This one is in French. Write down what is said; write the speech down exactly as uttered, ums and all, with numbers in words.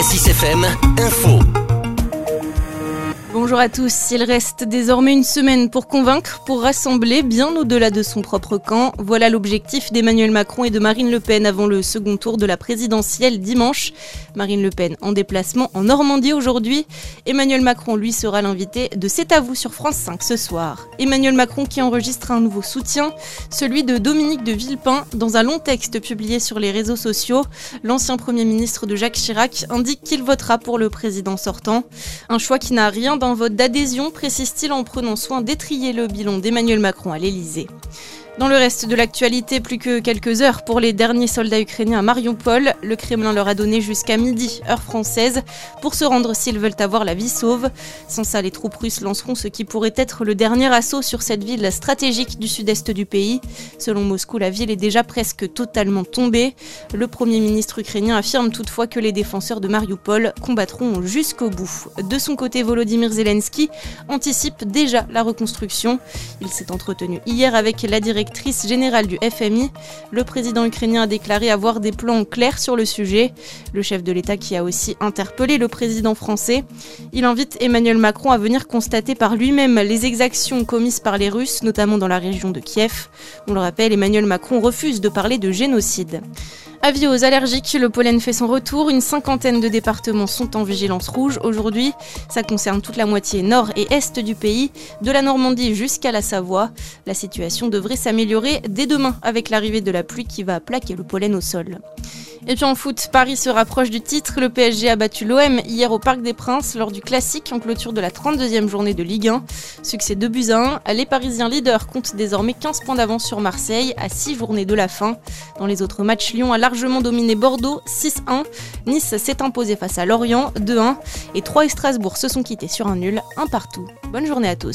Cassis F M, info. Bonjour à tous, il reste désormais une semaine pour convaincre, pour rassembler bien au-delà de son propre camp. Voilà l'objectif d'Emmanuel Macron et de Marine Le Pen avant le second tour de la présidentielle dimanche. Marine Le Pen en déplacement en Normandie aujourd'hui. Emmanuel Macron, lui, sera l'invité de C'est à vous sur France cinq ce soir. Emmanuel Macron qui enregistre un nouveau soutien, celui de Dominique de Villepin. Dans un long texte publié sur les réseaux sociaux, l'ancien Premier ministre de Jacques Chirac indique qu'il votera pour le président sortant. Un choix qui n'a rien d'un vote d'adhésion, précise-t-il en prenant soin d'étrier le bilan d'Emmanuel Macron à l'Elysée. Dans le reste de l'actualité, plus que quelques heures pour les derniers soldats ukrainiens à Mariupol. Le Kremlin leur a donné jusqu'à midi, heure française, pour se rendre s'ils veulent avoir la vie sauve. Sans ça, les troupes russes lanceront ce qui pourrait être le dernier assaut sur cette ville stratégique du sud-est du pays. Selon Moscou, la ville est déjà presque totalement tombée. Le Premier ministre ukrainien affirme toutefois que les défenseurs de Mariupol combattront jusqu'au bout. De son côté, Volodymyr Zelensky anticipe déjà la reconstruction. Il s'est entretenu hier avec la directrice générale du F M I. Le président ukrainien a déclaré avoir des plans clairs sur le sujet. Le chef de l'État qui a aussi interpellé le président français. Il invite Emmanuel Macron à venir constater par lui-même les exactions commises par les Russes, notamment dans la région de Kiev. On le rappelle, Emmanuel Macron refuse de parler de génocide. Avis aux allergiques, le pollen fait son retour. Une cinquantaine de départements sont en vigilance rouge aujourd'hui. Ça concerne toute la moitié nord et est du pays, de la Normandie jusqu'à la Savoie. La situation devrait s'améliorer dès demain avec l'arrivée de la pluie qui va plaquer le pollen au sol. Et puis en foot, Paris se rapproche du titre. Le P S G a battu l'O M hier au Parc des Princes lors du classique en clôture de la trente-deuxième journée de Ligue un. Succès deux buts à un. Les Parisiens leaders comptent désormais quinze points d'avance sur Marseille à six journées de la fin. Dans les autres matchs, Lyon a largement dominé Bordeaux six un. Nice s'est imposé face à Lorient deux un. Et Troyes et Strasbourg se sont quittés sur un nul, un partout. Bonne journée à tous.